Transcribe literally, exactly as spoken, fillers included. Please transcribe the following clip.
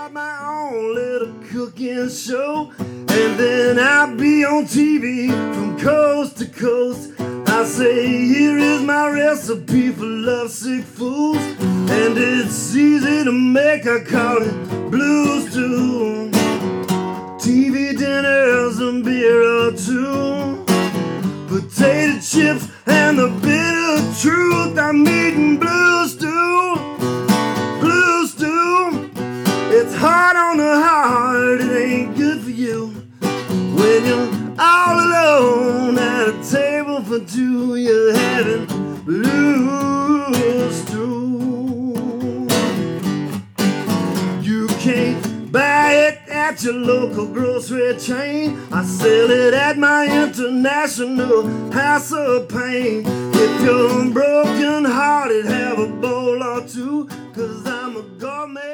start my own little cooking show, and then I'll be on T V from coast to coast. I say, here is my recipe for lovesick fools, and it's easy to make, I call it blues stew. T V dinners and beer or two, potato chips and the bitter truth. I'm eating blues stew, blues stew. It's hard on the heart, it ain't good for you. When you're all alone at a table for two, you're having blues stew. You can't buy it at your local grocery chain. I sell it at my international house of pain. If you're broken hearted, have a bowl or two, 'cause I'm a gourmet